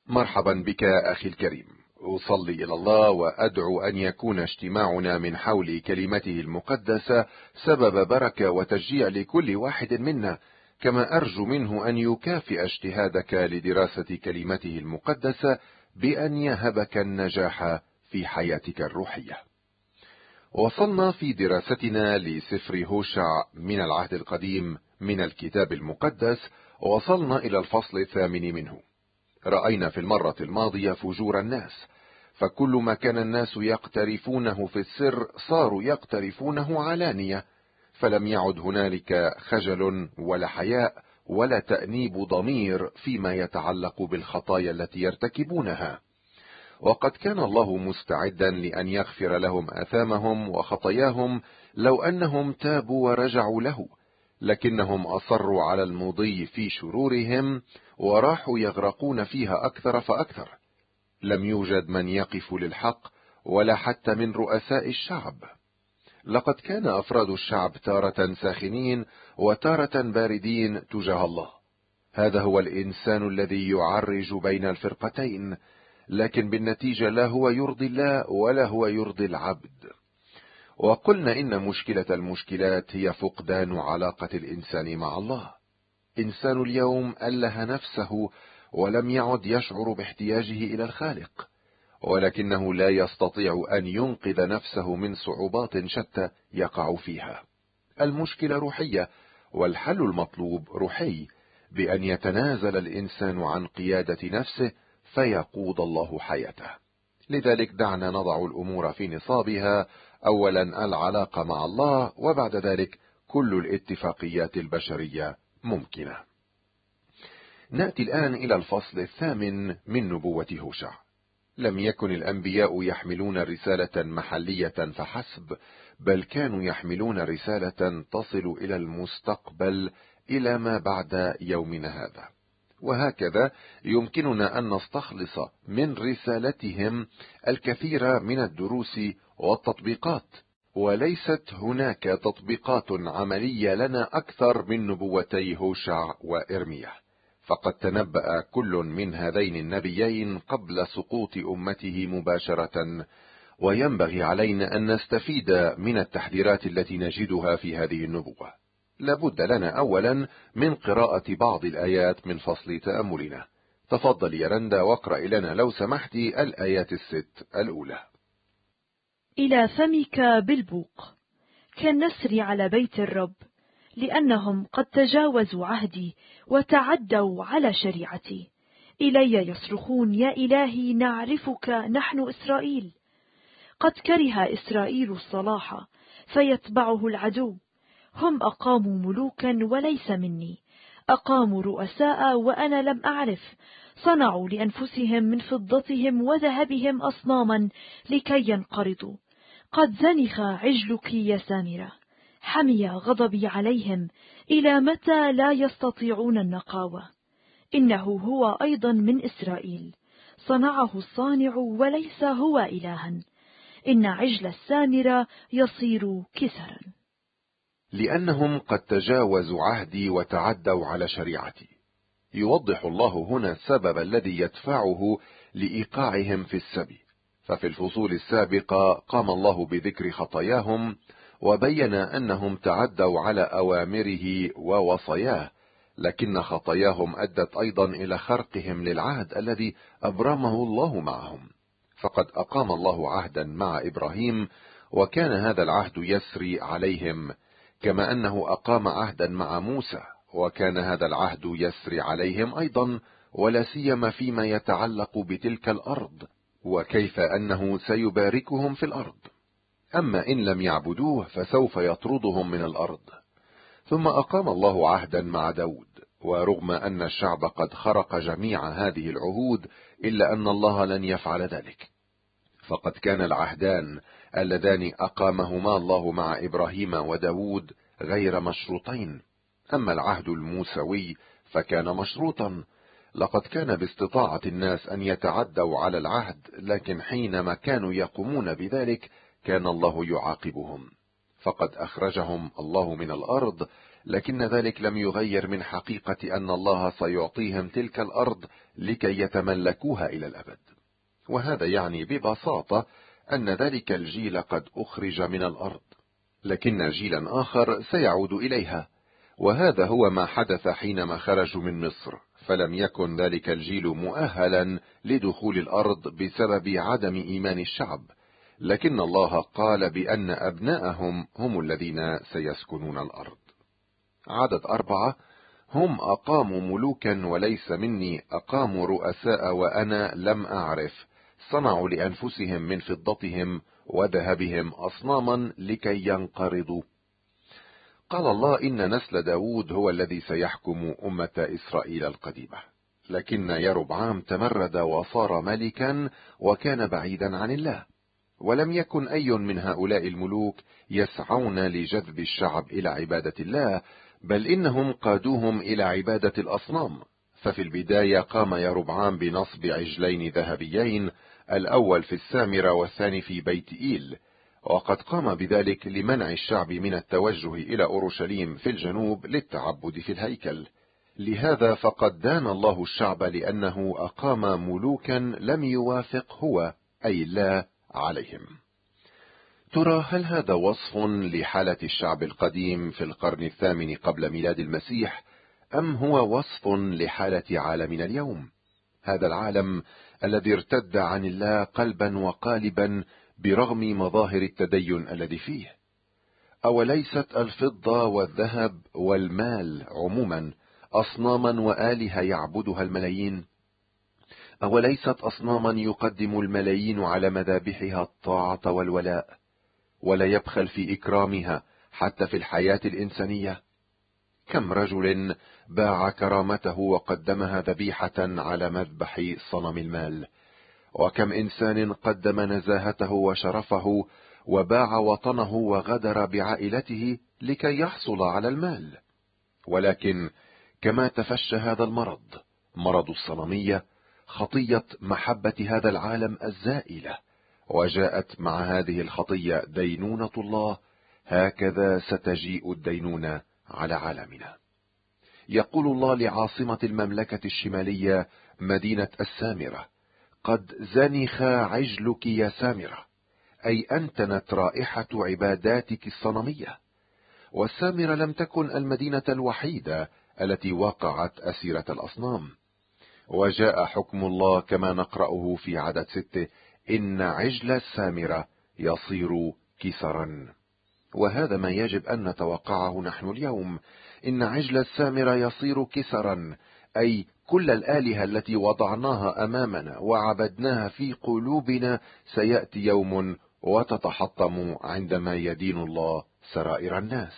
مرحبا بك أخي الكريم. أصلي إلى الله وأدعو أن يكون اجتماعنا من حول كلمته المقدسة سبب بركة وتشجيع لكل واحد منا، كما أرجو منه أن يكافئ اجتهادك لدراسة كلمته المقدسة بأن يهبك النجاح في حياتك الروحية. وصلنا في دراستنا لسفر هوشع من العهد القديم من الكتاب المقدس، ووصلنا إلى الفصل 8 منه. رأينا في المرة الماضية فجور الناس، فكل ما كان الناس يقترفونه في السر صاروا يقترفونه علانية، فلم يعد هنالك خجل ولا حياء ولا تأنيب ضمير فيما يتعلق بالخطايا التي يرتكبونها. وقد كان الله مستعدا لأن يغفر لهم آثامهم وخطاياهم لو أنهم تابوا ورجعوا له، لكنهم أصروا على المضي في شرورهم وراحوا يغرقون فيها أكثر فأكثر. لم يوجد من يقف للحق ولا حتى من رؤساء الشعب. لقد كان أفراد الشعب تارة ساخنين وتارة باردين تجاه الله. هذا هو الإنسان الذي يعرج بين الفرقتين، لكن بالنتيجة لا هو يرضي الله ولا هو يرضي العبد. وقلنا إن مشكلة المشكلات هي فقدان علاقة الإنسان مع الله. إنسان اليوم أله نفسه ولم يعد يشعر باحتياجه إلى الخالق، ولكنه لا يستطيع أن ينقذ نفسه من صعوبات شتى يقع فيها. المشكلة روحية، والحل المطلوب روحي، بأن يتنازل الإنسان عن قيادة نفسه فيقود الله حياته. لذلك دعنا نضع الأمور في نصابها، أولا العلاقة مع الله، وبعد ذلك كل الاتفاقيات البشرية ممكنة. نأتي الآن إلى الفصل 8 من نبوة هوشع. لم يكن الأنبياء يحملون رسالة محلية فحسب، بل كانوا يحملون رسالة تصل إلى المستقبل، إلى ما بعد يومنا هذا. وهكذا يمكننا أن نستخلص من رسالتهم الكثير من الدروس والتطبيقات، وليست هناك تطبيقات عملية لنا أكثر من نبوتي هوشع وإرميا، فقد تنبأ كل من هذين النبيين قبل سقوط أمته مباشرة، وينبغي علينا أن نستفيد من التحذيرات التي نجدها في هذه النبوة. لابد لنا أولا من قراءة بعض الآيات من فصل تأملنا. تفضل يا رندا واقرأ لنا لو سمحت الآيات 6 الأولى. إلى فمك بالبوق كالنسر على بيت الرب، لأنهم قد تجاوزوا عهدي وتعدوا على شريعتي. إلي يصرخون يا إلهي نعرفك نحن إسرائيل. قد كره إسرائيل الصلاح فيتبعه العدو. هم أقاموا ملوكا وليس مني، أقاموا رؤساء وأنا لم أعرف. صنعوا لأنفسهم من فضتهم وذهبهم أصناما لكي ينقرضوا. قد زنخ عجلك يا سامرة، حمي غضبي عليهم. إلى متى لا يستطيعون النقاوة؟ إنه هو أيضا من إسرائيل، صنعه الصانع وليس هو إلها. إن عجل السامرة يصير كسرا. لأنهم قد تجاوزوا عهدي وتعدوا على شريعتي. يوضح الله هنا السبب الذي يدفعه لإيقاعهم في السبي. ففي الفصول السابقة قام الله بذكر خطاياهم، وبين أنهم تعدوا على أوامره ووصاياه، لكن خطاياهم أدت أيضا إلى خرقهم للعهد الذي أبرمه الله معهم. فقد أقام الله عهدا مع إبراهيم، وكان هذا العهد يسري عليهم، كما أنه أقام عهدا مع موسى، وكان هذا العهد يسري عليهم أيضا، ولا سيما فيما يتعلق بتلك الأرض، وكيف أنه سيباركهم في الأرض. أما إن لم يعبدوه فسوف يطردهم من الأرض. ثم أقام الله عهدا مع داود، ورغم أن الشعب قد خرق جميع هذه العهود، إلا أن الله لن يفعل ذلك. فقد كان العهدان اللذان أقامهما الله مع إبراهيم وداود غير مشروطين. أما العهد الموسوي فكان مشروطا. لقد كان باستطاعة الناس أن يتعدوا على العهد، لكن حينما كانوا يقومون بذلك كان الله يعاقبهم. فقد أخرجهم الله من الأرض، لكن ذلك لم يغير من حقيقة أن الله سيعطيهم تلك الأرض لكي يتملكوها إلى الأبد. وهذا يعني ببساطة أن ذلك الجيل قد أخرج من الأرض، لكن جيلا آخر سيعود إليها، وهذا هو ما حدث حينما خرجوا من مصر. فلم يكن ذلك الجيل مؤهلا لدخول الأرض بسبب عدم إيمان الشعب، لكن الله قال بأن أبناءهم هم الذين سيسكنون الأرض. عدد 4: هم أقاموا ملوكا وليس مني، أقاموا رؤساء وأنا لم أعرف، صنعوا لأنفسهم من فضتهم وذهبهم أصناما لكي ينقرضوا. قال الله إن نسل داود هو الذي سيحكم أمة إسرائيل القديمة، لكن يربعام تمرد وصار ملكا وكان بعيدا عن الله، ولم يكن أي من هؤلاء الملوك يسعون لجذب الشعب إلى عبادة الله، بل إنهم قادوهم إلى عبادة الأصنام. ففي البداية قام يربعام بنصب عجلين ذهبيين، الأول في السامرة والثاني في بيت إيل، وقد قام بذلك لمنع الشعب من التوجه إلى أورشليم في الجنوب للتعبد في الهيكل. لهذا فقد دان الله الشعب لأنه أقام ملوكا لم يوافق هو أي الله عليهم. ترى هل هذا وصف لحالة الشعب القديم في القرن الثامن قبل ميلاد المسيح، أم هو وصف لحالة عالمنا اليوم؟ هذا العالم الذي ارتد عن الله قلبا وقالبا برغم مظاهر التدين الذي فيه. أوليست الفضة والذهب والمال عموما أصناما وآلهة يعبدها الملايين؟ أوليست أصناما يقدم الملايين على مذابحها الطاعة والولاء، ولا يبخل في إكرامها حتى في الحياة الإنسانية؟ كم رجل باع كرامته وقدمها ذبيحة على مذبح صنم المال، وكم إنسان قدم نزاهته وشرفه وباع وطنه وغدر بعائلته لكي يحصل على المال. ولكن كما تفشى هذا المرض، مرض الصنمية، خطية محبة هذا العالم الزائلة، وجاءت مع هذه الخطية دينونة الله، هكذا ستجيء الدينونة على عالمنا. يقول الله لعاصمة المملكة الشمالية مدينة السامرة: قد زنخ عجلك يا سامرة، أي أنتنت رائحة عباداتك الصنمية. والسامرة لم تكن المدينة الوحيدة التي وقعت أسيرة الأصنام. وجاء حكم الله كما نقرأه في عدد 6: إن عجل السامرة يصير كسرا. وهذا ما يجب أن نتوقعه نحن اليوم، إن عجل السامرة يصير كسرا، أي كل الآلهة التي وضعناها أمامنا وعبدناها في قلوبنا سيأتي يوم وتتحطم عندما يدين الله سرائر الناس.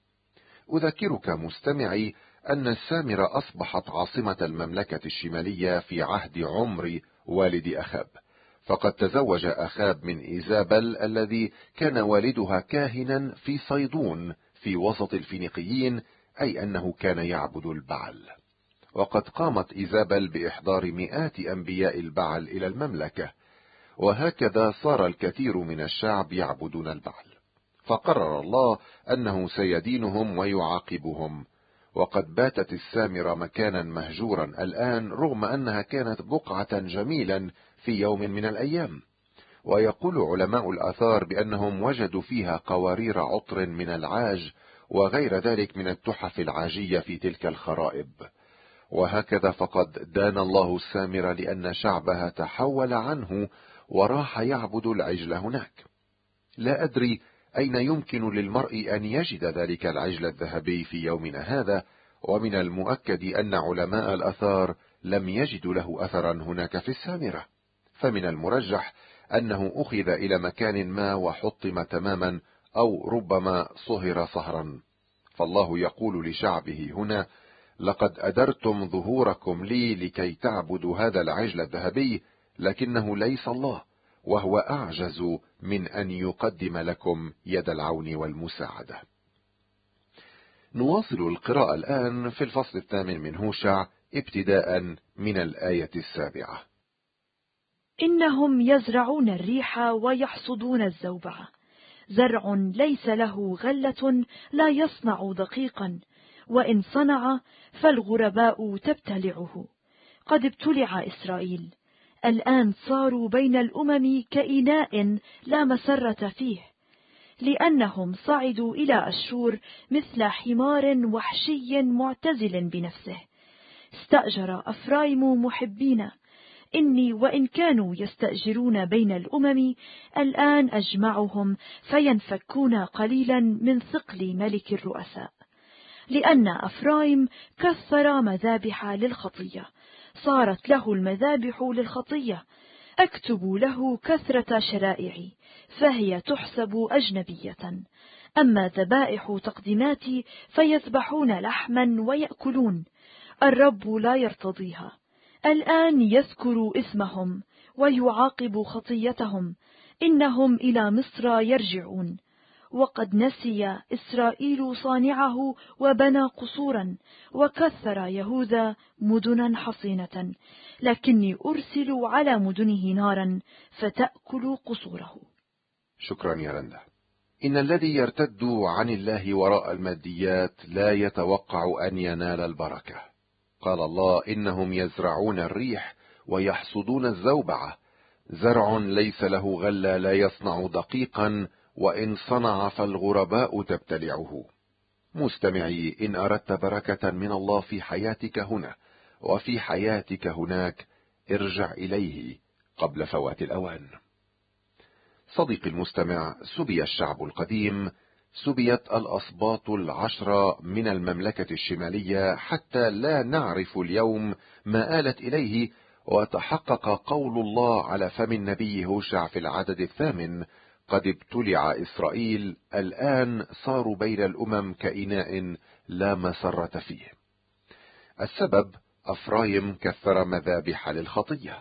أذكرك مستمعي أن السامرة أصبحت عاصمة المملكة الشمالية في عهد عمر والد أخاب، فقد تزوج أخاب من إيزابل الذي كان والدها كاهنا في صيدون في وسط الفينيقيين، أي أنه كان يعبد البعل. وقد قامت إيزابل بإحضار مئات أنبياء البعل إلى المملكة، وهكذا صار الكثير من الشعب يعبدون البعل. فقرر الله أنه سيدينهم ويعاقبهم. وقد باتت السامرة مكانا مهجورا الآن، رغم أنها كانت بقعة جميلا في يوم من الأيام. ويقول علماء الآثار بأنهم وجدوا فيها قوارير عطر من العاج وغير ذلك من التحف العاجية في تلك الخرائب. وهكذا فقد دان الله السامرة لأن شعبها تحول عنه وراح يعبد العجل هناك. لا أدري أين يمكن للمرء أن يجد ذلك العجل الذهبي في يومنا هذا، ومن المؤكد أن علماء الآثار لم يجدوا له أثرا هناك في السامرة، فمن المرجح أنه أخذ إلى مكان ما وحطم تماما، أو ربما صهر صهرا. فالله يقول لشعبه هنا: لقد أدرتم ظهوركم لي لكي تعبدوا هذا العجل الذهبي، لكنه ليس الله، وهو أعجز من أن يقدم لكم يد العون والمساعدة. نواصل القراءة الآن في الفصل 8 من هوشع ابتداء من الآية 7. إنهم يزرعون الريح ويحصدون الزوبعة، زرع ليس له غلة لا يصنع دقيقا، وإن صنع فالغرباء تبتلعه. قد ابتلع إسرائيل، الآن صاروا بين الأمم كإناء لا مسرة فيه، لأنهم صعدوا إلى أشور مثل حمار وحشي معتزل بنفسه. استأجر أفرايم محبين، إني وإن كانوا يستأجرون بين الأمم الآن أجمعهم فينفكون قليلا من ثقل ملك الرؤساء. لأن أفرايم كثر مذابح للخطية، صارت له المذابح للخطية. أكتب له كثرة شرائعي، فهي تحسب أجنبية. أما ذبائح تقديماتي فيذبحون لحما ويأكلون، الرب لا يرتضيها. الآن يذكر اسمهم ويعاقب خطيتهم، إنهم إلى مصر يرجعون. وقد نسي إسرائيل صانعه وبنى قصورا، وكثر يهوذا مدنا حصينة، لكني أرسل على مدنه نارا فتأكل قصوره. شكرا يا رندا. إن الذي يرتد عن الله وراء الماديات لا يتوقع أن ينال البركة. قال الله: إنهم يزرعون الريح ويحصدون الزوبعة، زرع ليس له غلة لا يصنع دقيقا، وإن صنع فالغرباء تبتلعه. مستمعي، إن أردت بركة من الله في حياتك هنا وفي حياتك هناك، ارجع إليه قبل فوات الأوان. صديقي المستمع، سبي الشعب القديم، سبيت الأسباط 10 من المملكة الشمالية، حتى لا نعرف اليوم ما آلت إليه. وتحقق قول الله على فم النبي هوشع في العدد 8: قد ابتلع إسرائيل، الآن صاروا بين الأمم كإناء لا مسرة فيه. السبب: أفرايم كثر مذابح للخطية.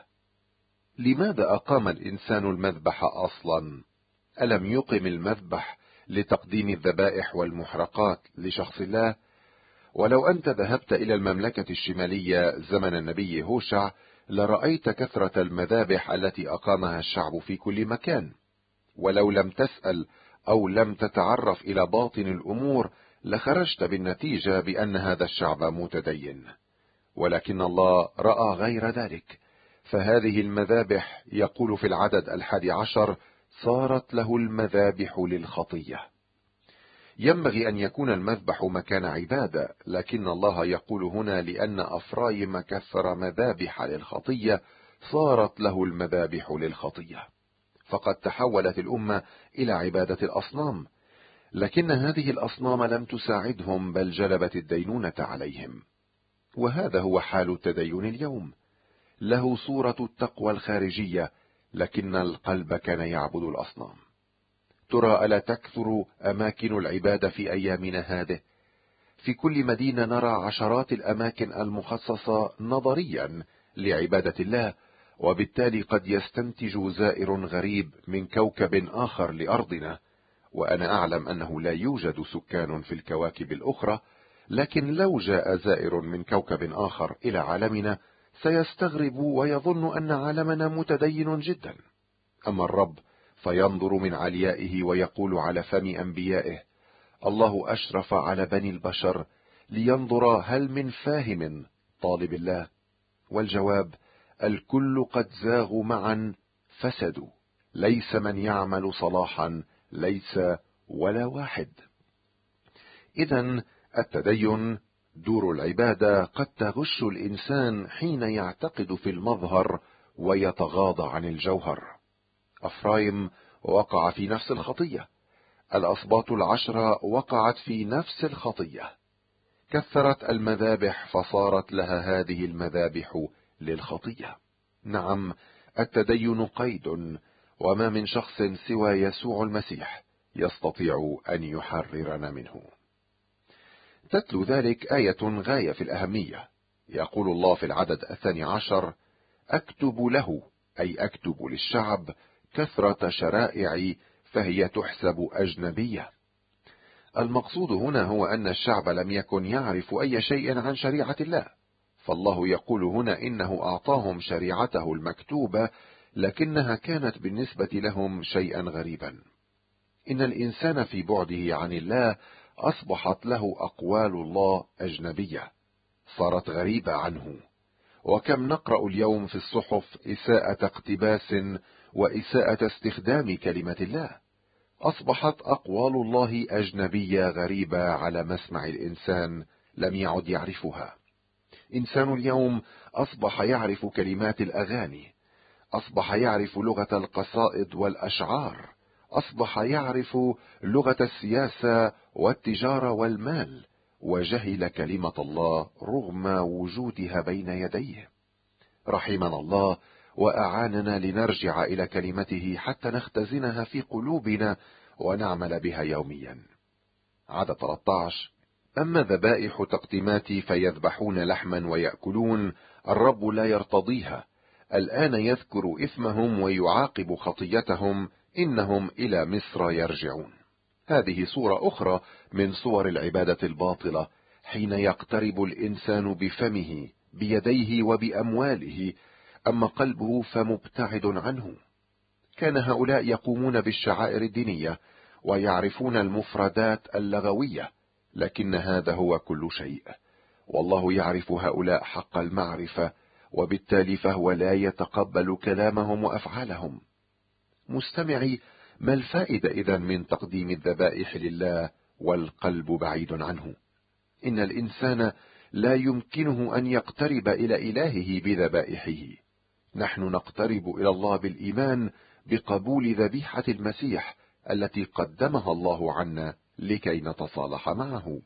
لماذا أقام الإنسان المذبح أصلا؟ ألم يقم المذبح لتقديم الذبائح والمحرقات لشخص الله؟ ولو أنت ذهبت إلى المملكة الشمالية زمن النبي هوشع لرأيت كثرة المذابح التي أقامها الشعب في كل مكان. ولو لم تسأل أو لم تتعرف إلى باطن الأمور لخرجت بالنتيجة بأن هذا الشعب متدين. ولكن الله رأى غير ذلك، فهذه المذابح، يقول في العدد 11: صارت له المذابح للخطية. ينبغي أن يكون المذبح مكان عبادة، لكن الله يقول هنا: لأن أفرايم كثر مذابح للخطية، صارت له المذابح للخطية. فقد تحولت الأمة إلى عبادة الأصنام، لكن هذه الأصنام لم تساعدهم، بل جلبت الدينونة عليهم. وهذا هو حال التدين اليوم، له صورة التقوى الخارجية، لكن القلب كان يعبد الأصنام. ترى ألا تكثر أماكن العبادة في أيامنا هذه؟ في كل مدينة نرى عشرات الأماكن المخصصة نظريا لعبادة الله، وبالتالي قد يستنتج زائر غريب من كوكب آخر لأرضنا، وأنا أعلم أنه لا يوجد سكان في الكواكب الأخرى، لكن لو جاء زائر من كوكب آخر إلى عالمنا سيستغرب ويظن أن عالمنا متدين جدا. أما الرب فينظر من عليائه ويقول على فم أنبيائه: الله أشرف على بني البشر لينظر هل من فاهم طالب الله. والجواب: الكل قد زاغوا معا فسدوا، ليس من يعمل صلاحا، ليس ولا واحد. إذن التدين، دور العبادة، قد تغش الإنسان حين يعتقد في المظهر ويتغاضى عن الجوهر. أفرايم وقع في نفس الخطية، الأسباط 10 وقعت في نفس الخطية، كثرت المذابح فصارت لها هذه المذابح للخطية. نعم، التدين قيد، وما من شخص سوى يسوع المسيح يستطيع أن يحررنا منه. تتلو ذلك آية غاية في الأهمية، يقول الله في العدد 12: أكتب له، أي أكتب للشعب، كثرة شرائعي، فهي تحسب أجنبية. المقصود هنا هو أن الشعب لم يكن يعرف أي شيء عن شريعة الله، فالله يقول هنا إنه أعطاهم شريعته المكتوبة، لكنها كانت بالنسبة لهم شيئا غريبا. إن الإنسان في بعده عن الله أصبحت له أقوال الله أجنبية، صارت غريبة عنه. وكم نقرأ اليوم في الصحف إساءة اقتباس وإساءة استخدام كلمة الله. أصبحت أقوال الله أجنبية غريبة على مسمع الإنسان، لم يعد يعرفها. إنسان اليوم أصبح يعرف كلمات الأغاني، أصبح يعرف لغة القصائد والأشعار، أصبح يعرف لغة السياسة والتجارة والمال، وجهل كلمة الله رغم وجودها بين يديه. رحمنا الله وأعاننا لنرجع إلى كلمته حتى نختزنها في قلوبنا ونعمل بها يوميا. عدد 13: أما ذبائح تقديمات فيذبحون لحما ويأكلون، الرب لا يرتضيها. الآن يذكر إثمهم ويعاقب خطيتهم، إنهم إلى مصر يرجعون. هذه صورة أخرى من صور العبادة الباطلة، حين يقترب الإنسان بفمه بيديه وبأمواله، أما قلبه فمبتعد عنه. كان هؤلاء يقومون بالشعائر الدينية ويعرفون المفردات اللغوية، لكن هذا هو كل شيء، والله يعرف هؤلاء حق المعرفة، وبالتالي فهو لا يتقبل كلامهم وأفعالهم. مستمعي، ما الفائدة إذن من تقديم الذبائح لله والقلب بعيد عنه؟ إن الإنسان لا يمكنه أن يقترب إلى إلهه بذبائحه. نحن نقترب إلى الله بالإيمان بقبول ذبيحة المسيح التي قدمها الله عنا لكي نتصالح معه.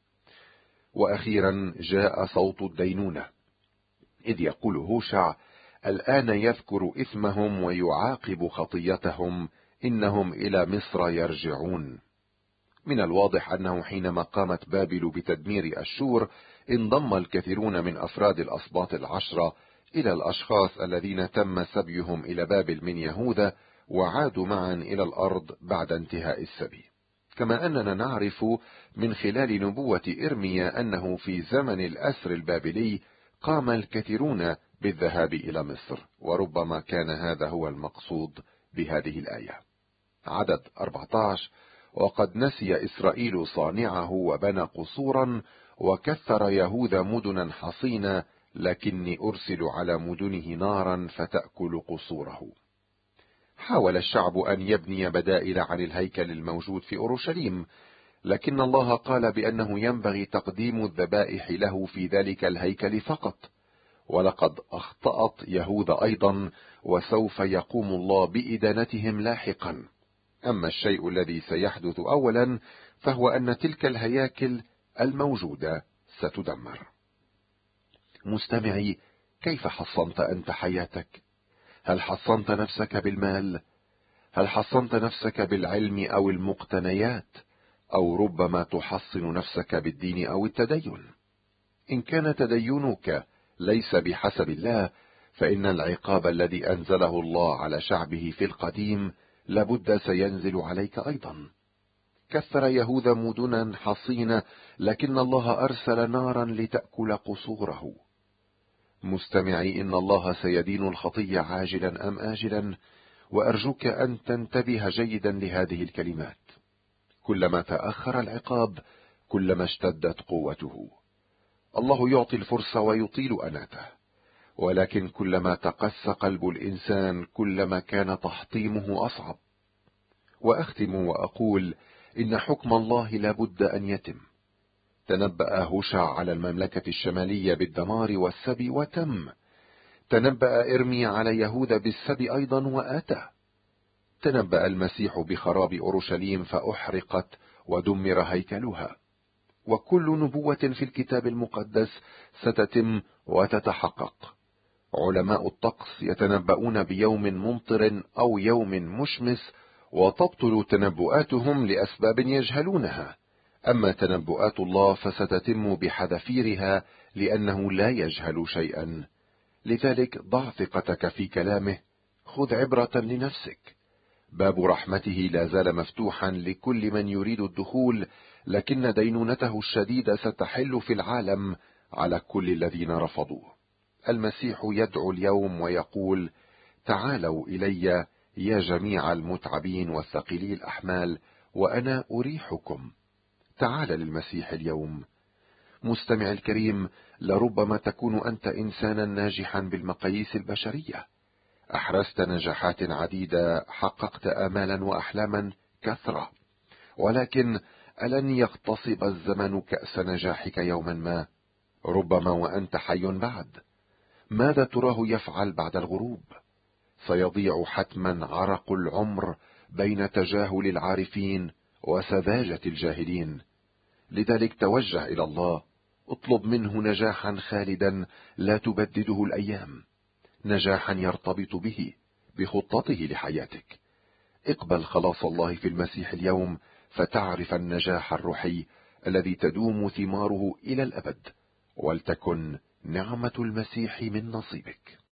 وأخيرا جاء صوت الدينونة، إذ يقول هوشع: الآن يذكر إثمهم ويعاقب خطيتهم، إنهم إلى مصر يرجعون. من الواضح أنه حينما قامت بابل بتدمير أشور، انضم الكثيرون من أفراد الأسباط 10 إلى الأشخاص الذين تم سبيهم إلى بابل من يهوذا، وعادوا معا إلى الأرض بعد انتهاء السبي. كما أننا نعرف من خلال نبوة إرميا أنه في زمن الأسر البابلي قام الكثيرون بالذهاب إلى مصر، وربما كان هذا هو المقصود بهذه الآية. عدد 14: وقد نسي إسرائيل صانعه وبنى قصورا، وكثر يهوذا مدنا حصينا، لكني أرسل على مدنه نارا فتأكل قصوره. حاول الشعب أن يبني بدائل عن الهيكل الموجود في أورشليم، لكن الله قال بأنه ينبغي تقديم الذبائح له في ذلك الهيكل فقط. ولقد أخطأت يهوذا أيضا، وسوف يقوم الله بإدانتهم لاحقا. أما الشيء الذي سيحدث أولا فهو أن تلك الهياكل الموجودة ستدمر. مستمعي، كيف حصنت أنت حياتك؟ هل حصنت نفسك بالمال؟ هل حصنت نفسك بالعلم أو المقتنيات؟ أو ربما تحصن نفسك بالدين أو التدين؟ إن كان تدينك ليس بحسب الله، فإن العقاب الذي أنزله الله على شعبه في القديم لابد سينزل عليك أيضا. كثر يهوذا مدنا حصينة، لكن الله أرسل نارا لتأكل قصوره. مستمعي، إن الله سيدين الخطية عاجلا أم آجلا، وأرجوك أن تنتبه جيدا لهذه الكلمات. كلما تأخر العقاب كلما اشتدت قوته. الله يعطي الفرصة ويطيل أناته، ولكن كلما تقسى قلب الإنسان كلما كان تحطيمه أصعب. وأختم وأقول إن حكم الله لابد أن يتم. تنبأ هوشع على المملكة الشمالية بالدمار والسبي وتم. تنبأ إرميا على يهوذا بالسبي أيضا وآتى. تنبأ المسيح بخراب أورشليم فأحرقت ودمر هيكلها. وكل نبوة في الكتاب المقدس ستتم وتتحقق. علماء الطقس يتنبؤون بيوم ممطر أو يوم مشمس، وتبطل تنبؤاتهم لأسباب يجهلونها. أما تنبؤات الله فستتم بحذافيرها، لأنه لا يجهل شيئا. لذلك ضع ثقتك في كلامه، خذ عبرة لنفسك. باب رحمته لا زال مفتوحا لكل من يريد الدخول، لكن دينونته الشديدة ستحل في العالم على كل الذين رفضوه. المسيح يدعو اليوم ويقول: تعالوا إلي يا جميع المتعبين والثقيلي الأحمال، وأنا أريحكم. تعال للمسيح اليوم. مستمع الكريم، لربما تكون أنت إنسانا ناجحا بالمقاييس البشرية، أحرزت نجاحات عديدة، حققت آمالا وأحلاما كثرة، ولكن ألن يغتصب الزمن كأس نجاحك يوما ما؟ ربما وأنت حي بعد. ماذا تراه يفعل بعد الغروب؟ سيضيع حتما عرق العمر بين تجاهل العارفين وسذاجة الجاهلين. لذلك توجه إلى الله، اطلب منه نجاحا خالدا لا تبدده الأيام، نجاحا يرتبط به، بخطته لحياتك. اقبل خلاص الله في المسيح اليوم، فتعرف النجاح الروحي الذي تدوم ثماره إلى الأبد، ولتكن نعمة المسيح من نصيبك.